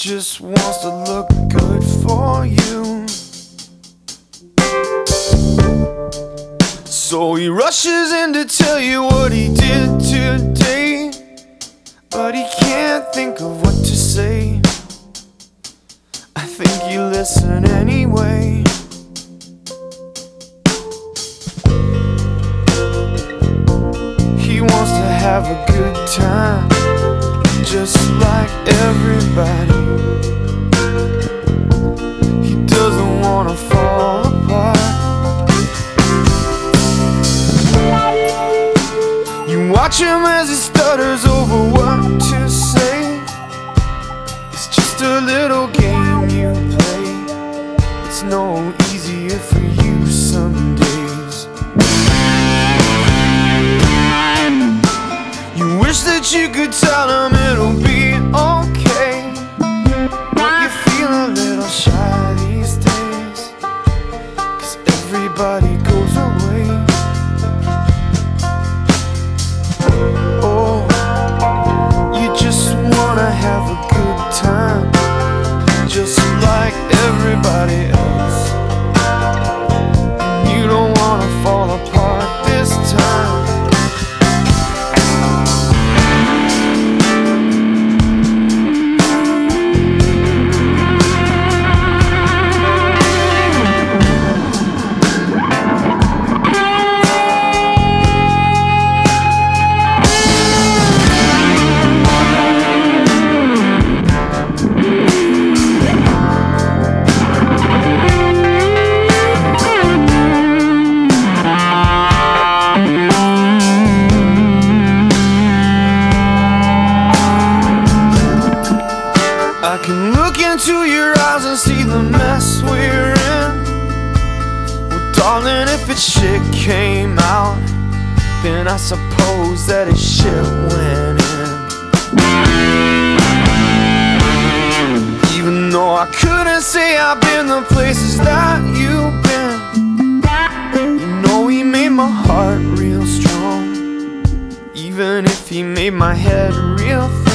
just wants to look good for you. So he rushes in to tell you what he did today, but he can't think of what to say. I think you listen anyway. He wants to have a good time, just like everybody. He doesn't want to fall apart. You watch him as he stutters over what to say. It's just a little game you play. It's no easier for you some days. You wish that you could tell him it'll be okay, but you feel a little shy these days, 'cause everybody goes away. Oh, you just wanna have a good time, just like everybody else. And you don't wanna fall apart this time. I can look into your eyes and see the mess we're in. Well, darling, if it's shit came out, then I suppose that it's shit went in. Even though I couldn't say I've been the places that you've been, you know he made my heart real strong, even if he made my head real thin.